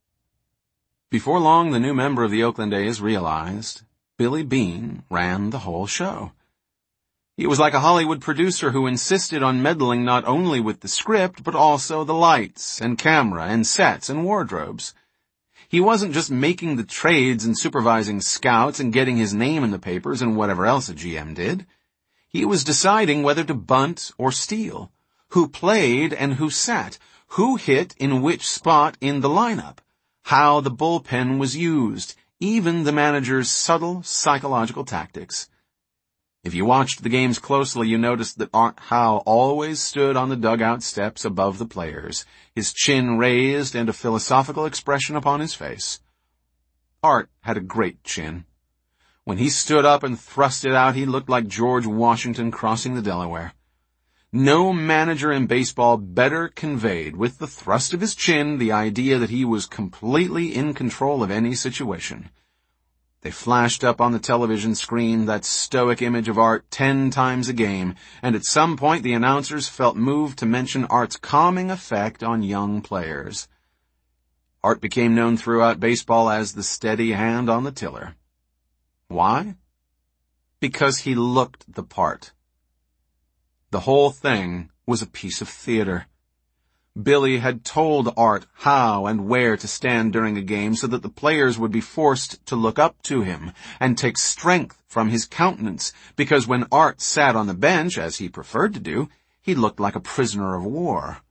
Before long, the new member of the Oakland A's realized Billy Beane ran the whole show. He was like a Hollywood producer who insisted on meddling not only with the script, but also the lights and camera and sets and wardrobes. He wasn't just making the trades and supervising scouts and getting his name in the papers and whatever else a G M did. He was deciding whether to bunt or steal, who played and who sat, who hit in which spot in the lineup, how the bullpen was used, even the manager's subtle psychological tactics. If you watched the games closely, you noticed that Art Howe always stood on the dugout steps above the players, his chin raised and a philosophical expression upon his face. Art had a great chin. When he stood up and thrust it out, he looked like George Washington crossing the Delaware. No manager in baseball better conveyed with the thrust of his chin the idea that he was completely in control of any situation. They flashed up on the television screen that stoic image of Art ten times a game, and at some point the announcers felt moved to mention Art's calming effect on young players. Art became known throughout baseball as the steady hand on the tiller. Why? Because he looked the part. The whole thing was a piece of theater. Billy had told Art how and where to stand during a game so that the players would be forced to look up to him and take strength from his countenance, because when Art sat on the bench, as he preferred to do, he looked like a prisoner of war.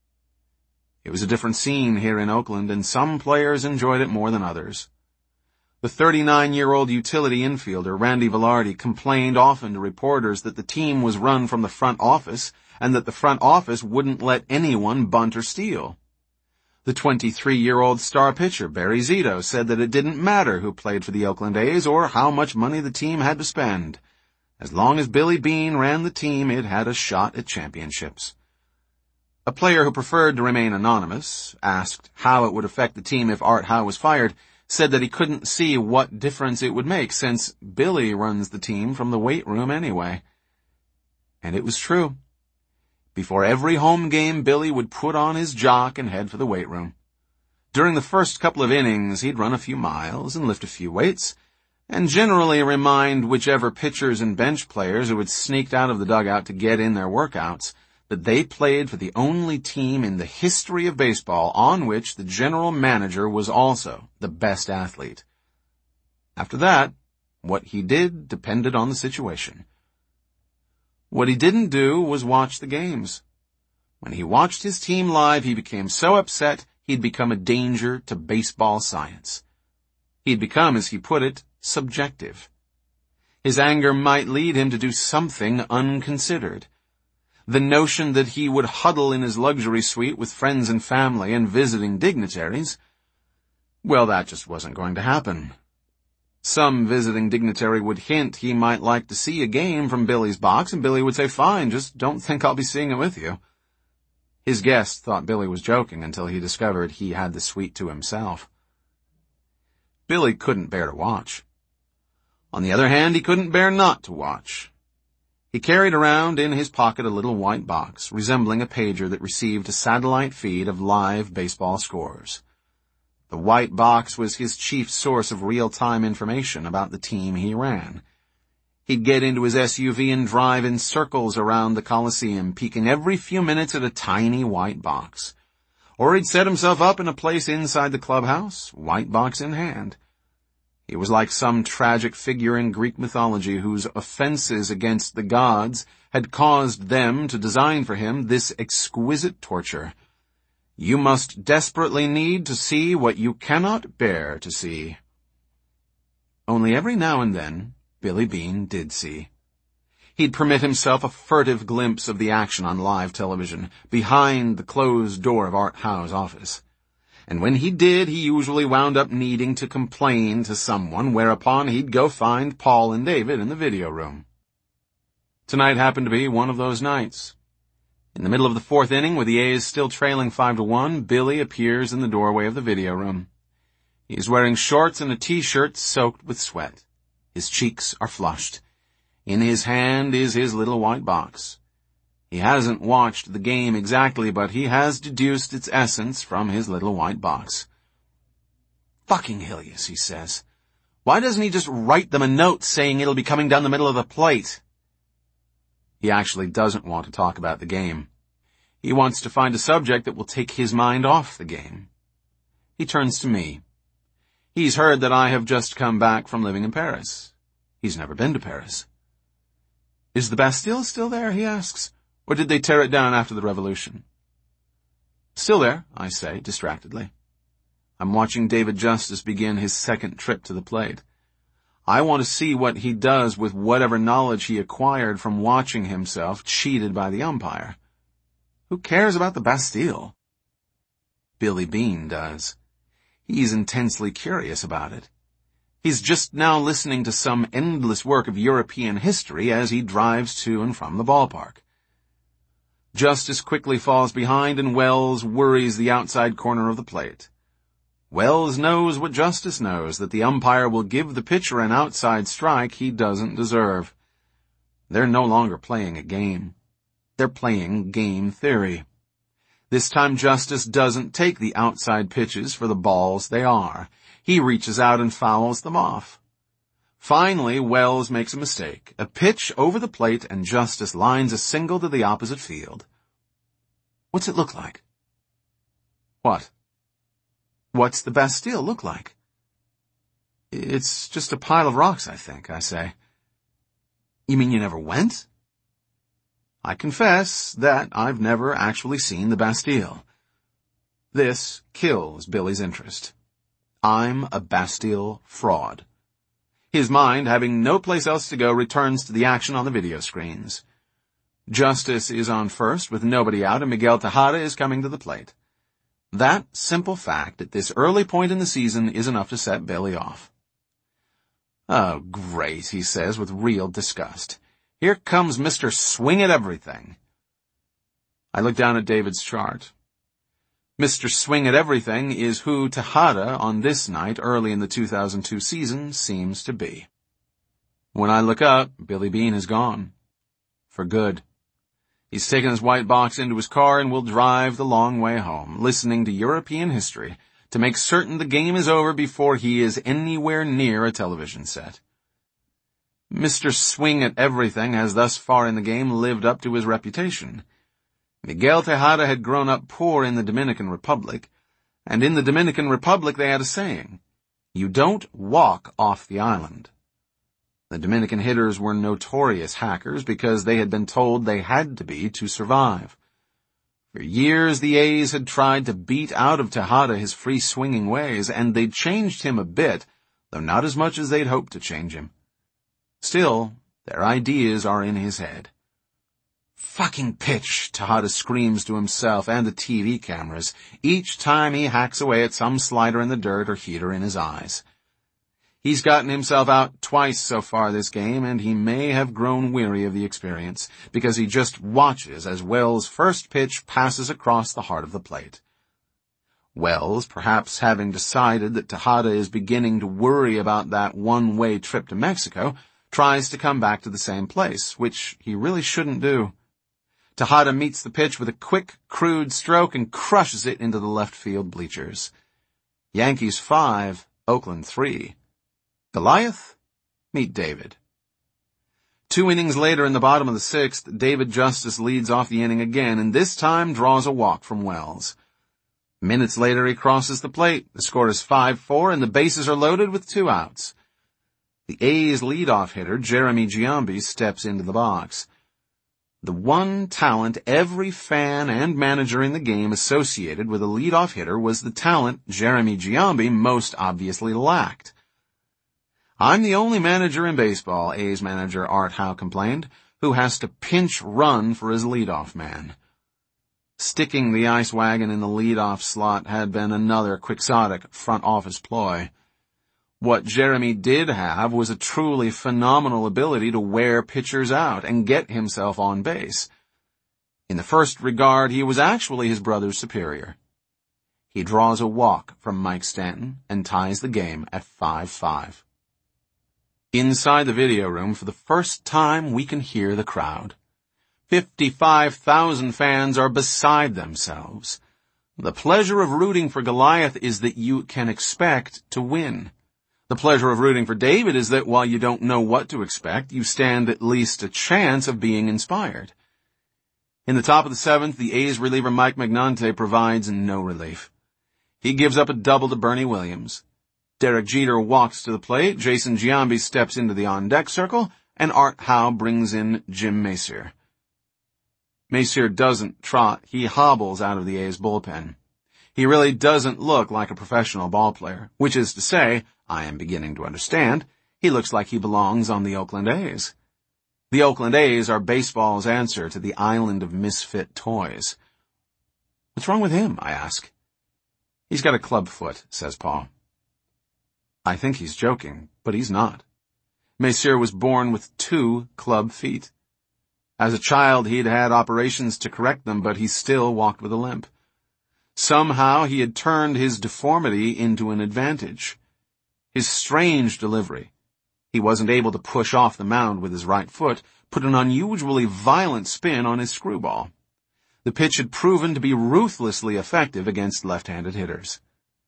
It was a different scene here in Oakland, and some players enjoyed it more than others. The thirty-nine-year-old utility infielder, Randy Velarde, complained often to reporters that the team was run from the front office and that the front office wouldn't let anyone bunt or steal. The twenty-three-year-old star pitcher, Barry Zito, said that it didn't matter who played for the Oakland A's or how much money the team had to spend. As long as Billy Beane ran the team, it had a shot at championships. A player who preferred to remain anonymous, asked how it would affect the team if Art Howe was fired, said that he couldn't see what difference it would make since Billy runs the team from the weight room anyway. And it was true. Before every home game, Billy would put on his jock and head for the weight room. During the first couple of innings, he'd run a few miles and lift a few weights, and generally remind whichever pitchers and bench players who had sneaked out of the dugout to get in their workouts that they played for the only team in the history of baseball on which the general manager was also the best athlete. After that, what he did depended on the situation. What he didn't do was watch the games. When he watched his team live, he became so upset he'd become a danger to baseball science. He'd become, as he put it, subjective. His anger might lead him to do something unconsidered. The notion that he would huddle in his luxury suite with friends and family and visiting dignitaries, well, that just wasn't going to happen. Some visiting dignitary would hint he might like to see a game from Billy's box, and Billy would say, "Fine, just don't think I'll be seeing it with you." His guest thought Billy was joking until he discovered he had the suite to himself. Billy couldn't bear to watch. On the other hand, he couldn't bear not to watch. He carried around in his pocket a little white box, resembling a pager that received a satellite feed of live baseball scores. The white box was his chief source of real-time information about the team he ran. He'd get into his S U V and drive in circles around the Coliseum, peeking every few minutes at a tiny white box. Or he'd set himself up in a place inside the clubhouse, white box in hand. He was like some tragic figure in Greek mythology whose offenses against the gods had caused them to design for him this exquisite torture. You must desperately need to see what you cannot bear to see. Only every now and then, Billy Beane did see. He'd permit himself a furtive glimpse of the action on live television, behind the closed door of Art Howe's office. And when he did, he usually wound up needing to complain to someone, whereupon he'd go find Paul and David in the video room. Tonight happened to be one of those nights. In the middle of the fourth inning, with the A's still trailing five to one, Billy appears in the doorway of the video room. He's wearing shorts and a t-shirt soaked with sweat. His cheeks are flushed. In his hand is his little white box. He hasn't watched the game exactly, but he has deduced its essence from his little white box. "Fucking Hilius," he says. "Why doesn't he just write them a note saying it'll be coming down the middle of the plate?" He actually doesn't want to talk about the game. He wants to find a subject that will take his mind off the game. He turns to me. He's heard that I have just come back from living in Paris. He's never been to Paris. "Is the Bastille still there?" he asks. "Or did they tear it down after the Revolution?" "Still there," I say, distractedly. I'm watching David Justice begin his second trip to the plate. I want to see what he does with whatever knowledge he acquired from watching himself cheated by the umpire. Who cares about the Bastille? Billy Beane does. He's intensely curious about it. He's just now listening to some endless work of European history as he drives to and from the ballpark. Justice quickly falls behind and Wells worries the outside corner of the plate. Wells knows what Justice knows, that the umpire will give the pitcher an outside strike he doesn't deserve. They're no longer playing a game. They're playing game theory. This time Justice doesn't take the outside pitches for the balls they are. He reaches out and fouls them off. Finally, Wells makes a mistake. A pitch over the plate and Justice lines a single to the opposite field. What's it look like? What? What's the Bastille look like? It's just a pile of rocks, I think, I say. You mean you never went? I confess that I've never actually seen the Bastille. This kills Billy's interest. I'm a Bastille fraud. His mind, having no place else to go, returns to the action on the video screens. Justice is on first with nobody out, and Miguel Tejada is coming to the plate. That simple fact at this early point in the season is enough to set Billy off. "Oh, great," he says with real disgust. "Here comes Mister Swing-at-Everything." I look down at David's chart. Mister Swing-at-Everything is who Tejada on this night early in the two thousand two season seems to be. When I look up, Billy Beane is gone. For good. He's taken his white box into his car and will drive the long way home, listening to European history to make certain the game is over before he is anywhere near a television set. Mister Swing-at-Everything has thus far in the game lived up to his reputation. Miguel Tejada had grown up poor in the Dominican Republic, and in the Dominican Republic they had a saying, "You don't walk off the island." The Dominican hitters were notorious hackers because they had been told they had to be to survive. For years, the A's had tried to beat out of Tejada his free-swinging ways, and they'd changed him a bit, though not as much as they'd hoped to change him. Still, their ideas are in his head. "Fucking pitch," Tejada screams to himself and the T V cameras, each time he hacks away at some slider in the dirt or heater in his eyes. He's gotten himself out twice so far this game, and he may have grown weary of the experience, because he just watches as Wells' first pitch passes across the heart of the plate. Wells, perhaps having decided that Tejada is beginning to worry about that one-way trip to Mexico, tries to come back to the same place, which he really shouldn't do. Tejada meets the pitch with a quick, crude stroke and crushes it into the left field bleachers. Yankees five, Oakland three. Goliath? Meet David. Two innings later in the bottom of the sixth, David Justice leads off the inning again, and this time draws a walk from Wells. Minutes later, he crosses the plate. The score is five four, and the bases are loaded with two outs. The A's leadoff hitter, Jeremy Giambi, steps into the box. The one talent every fan and manager in the game associated with a leadoff hitter was the talent Jeremy Giambi most obviously lacked. "I'm the only manager in baseball," A's manager Art Howe complained, "who has to pinch run for his leadoff man." Sticking the ice wagon in the leadoff slot had been another quixotic front office ploy. What Jeremy did have was a truly phenomenal ability to wear pitchers out and get himself on base. In the first regard, he was actually his brother's superior. He draws a walk from Mike Stanton and ties the game at five five. Inside the video room, for the first time, we can hear the crowd. fifty-five thousand fans are beside themselves. The pleasure of rooting for Goliath is that you can expect to win. The pleasure of rooting for David is that while you don't know what to expect, you stand at least a chance of being inspired. In the top of the seventh, the A's reliever Mike Magnante provides no relief. He gives up a double to Bernie Williams. Derek Jeter walks to the plate, Jason Giambi steps into the on-deck circle, and Art Howe brings in Jim Messier. Messier doesn't trot, he hobbles out of the A's bullpen. He really doesn't look like a professional ballplayer, which is to say, I am beginning to understand, he looks like he belongs on the Oakland A's. The Oakland A's are baseball's answer to the island of misfit toys. "What's wrong with him?" I ask. "He's got a club foot," says Paul. I think he's joking, but he's not. Messier was born with two club feet. As a child, he'd had operations to correct them, but he still walked with a limp. Somehow, he had turned his deformity into an advantage. His strange delivery. He wasn't able to push off the mound with his right foot, put an unusually violent spin on his screwball. The pitch had proven to be ruthlessly effective against left-handed hitters.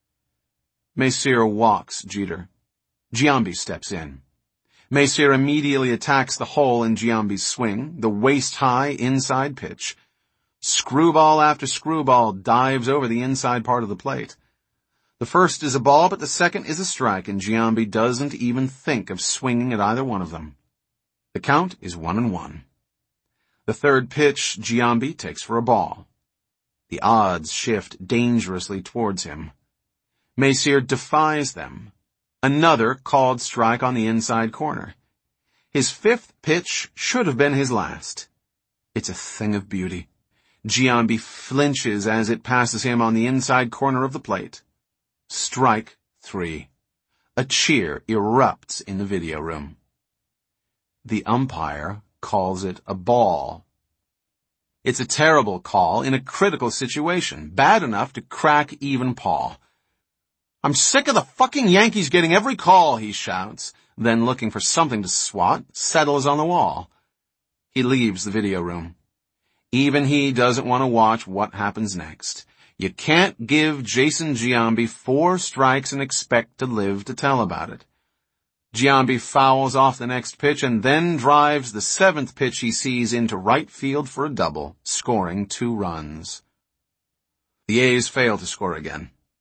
Messier walks Jeter. Giambi steps in. Messier immediately attacks the hole in Giambi's swing, the waist-high inside pitch. Screwball after screwball dives over the inside part of the plate. The first is a ball, but the second is a strike, and Giambi doesn't even think of swinging at either one of them. The count is one and one. The third pitch, Giambi takes for a ball. The odds shift dangerously towards him. Messier defies them. Another called strike on the inside corner. His fifth pitch should have been his last. It's a thing of beauty. Giambi flinches as it passes him on the inside corner of the plate. Strike three. A cheer erupts in the video room. The umpire calls it a ball. It's a terrible call in a critical situation, bad enough to crack even Paul. "I'm sick of the fucking Yankees getting every call," he shouts, then looking for something to swat, settles on the wall. He leaves the video room. Even he doesn't want to watch what happens next. You can't give Jason Giambi four strikes and expect to live to tell about it. Giambi fouls off the next pitch and then drives the seventh pitch he sees into right field for a double, scoring two runs. The A's fail to score again.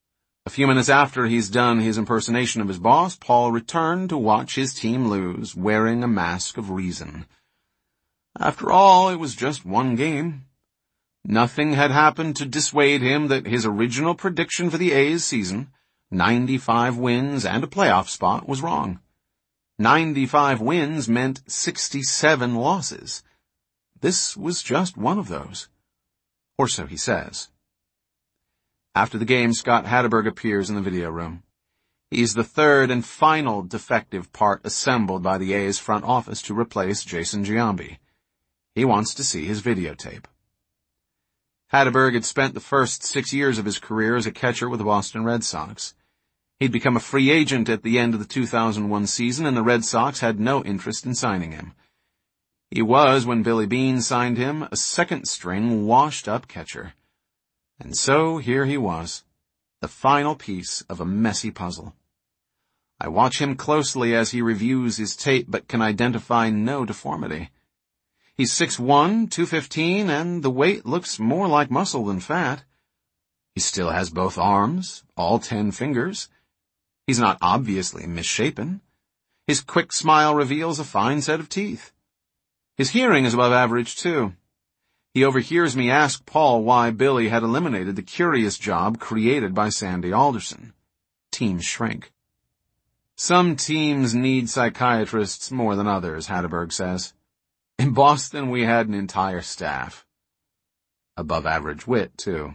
A few minutes after he's done his impersonation of his boss, Paul returned to watch his team lose, wearing a mask of reason. After all, it was just one game. Nothing had happened to dissuade him that his original prediction for the A's season, ninety-five wins and a playoff spot, was wrong. ninety-five wins meant sixty-seven losses. This was just one of those. Or so he says. After the game, Scott Hatteberg appears in the video room. He's the third and final defective part assembled by the A's front office to replace Jason Giambi. He wants to see his videotape. Hatteberg had spent the first six years of his career as a catcher with the Boston Red Sox. He'd become a free agent at the end of the two thousand one season, and the Red Sox had no interest in signing him. He was, when Billy Beane signed him, a second-string, washed-up catcher. And so here he was, the final piece of a messy puzzle. I watch him closely as he reviews his tape, but can identify no deformity. He's six one, two fifteen, and the weight looks more like muscle than fat. He still has both arms, all ten fingers. He's not obviously misshapen. His quick smile reveals a fine set of teeth. His hearing is above average, too. He overhears me ask Paul why Billy had eliminated the curious job created by Sandy Alderson. Teams shrink. Some teams need psychiatrists more than others, Hatteberg says. In Boston, we had an entire staff. Above average wit, too.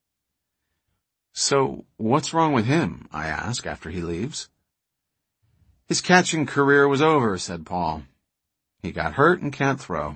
So, what's wrong with him? I ask after he leaves. His catching career was over, said Paul. He got hurt and can't throw.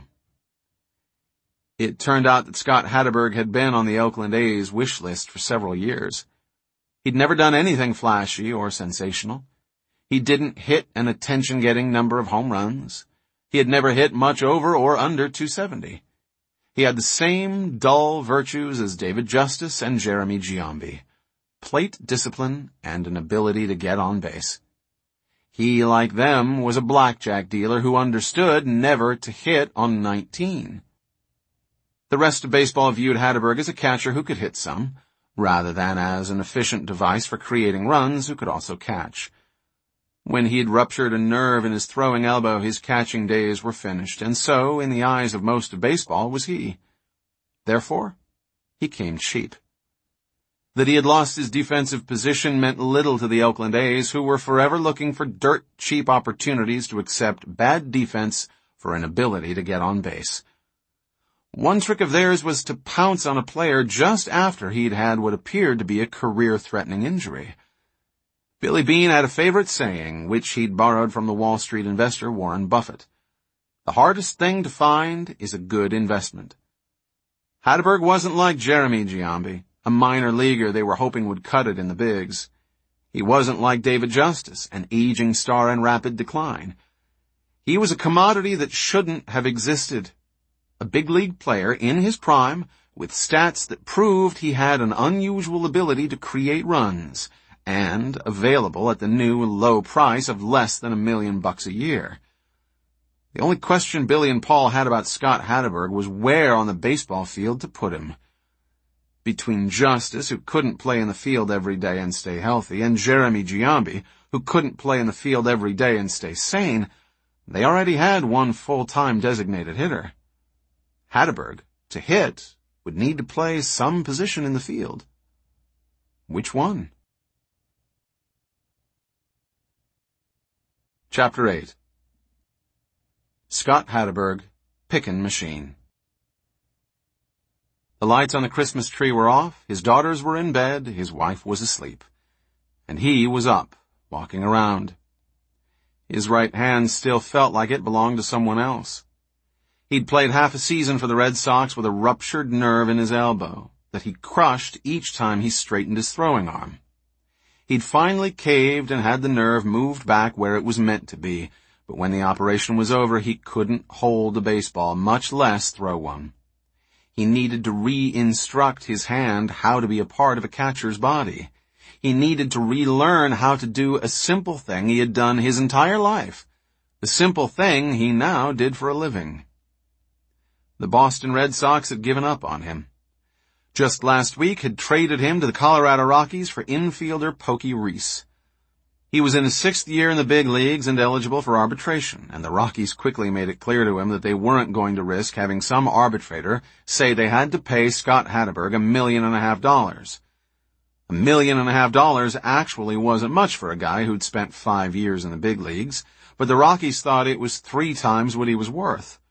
It turned out that Scott Hatteberg had been on the Oakland A's wish list for several years. He'd never done anything flashy or sensational. He didn't hit an attention-getting number of home runs. He had never hit much over or under two seventy. He had the same dull virtues as David Justice and Jeremy Giambi. Plate discipline and an ability to get on base. He, like them, was a blackjack dealer who understood never to hit on nineteen. The rest of baseball viewed Hatteberg as a catcher who could hit some, rather than as an efficient device for creating runs who could also catch. When he had ruptured a nerve in his throwing elbow, his catching days were finished, and so, in the eyes of most of baseball, was he. Therefore, he came cheap. That he had lost his defensive position meant little to the Oakland A's, who were forever looking for dirt-cheap opportunities to accept bad defense for an ability to get on base. One trick of theirs was to pounce on a player just after he'd had what appeared to be a career-threatening injury. Billy Beane had a favorite saying, which he'd borrowed from the Wall Street investor Warren Buffett. The hardest thing to find is a good investment. Hatteberg wasn't like Jeremy Giambi, a minor leaguer they were hoping would cut it in the bigs. He wasn't like David Justice, an aging star in rapid decline. He was a commodity that shouldn't have existed. A big league player in his prime, with stats that proved he had an unusual ability to create runs, and available at the new low price of less than a million bucks a year. The only question Billy and Paul had about Scott Hatteberg was where on the baseball field to put him. Between Justice, who couldn't play in the field every day and stay healthy, and Jeremy Giambi, who couldn't play in the field every day and stay sane, they already had one full-time designated hitter. Hatteberg, to hit, would need to play some position in the field. Which one? Chapter eight. Scott Hatteberg, Pickin' Machine. The lights on the Christmas tree were off, his daughters were in bed, his wife was asleep. And he was up, walking around. His right hand still felt like it belonged to someone else. He'd played half a season for the Red Sox with a ruptured nerve in his elbow that he crushed each time he straightened his throwing arm. He'd finally caved and had the nerve moved back where it was meant to be, but when the operation was over, he couldn't hold a baseball, much less throw one. He needed to re-instruct his hand how to be a part of a catcher's body. He needed to relearn how to do a simple thing he had done his entire life, the simple thing he now did for a living. The Boston Red Sox had given up on him. just last week had traded him to the Colorado Rockies for infielder Pokey Reese. He was in his sixth year in the big leagues and eligible for arbitration, and the Rockies quickly made it clear to him that they weren't going to risk having some arbitrator say they had to pay Scott Hatteberg a million and a half dollars. A million and a half dollars actually wasn't much for a guy who'd spent five years in the big leagues, but the Rockies thought it was three times what he was worth.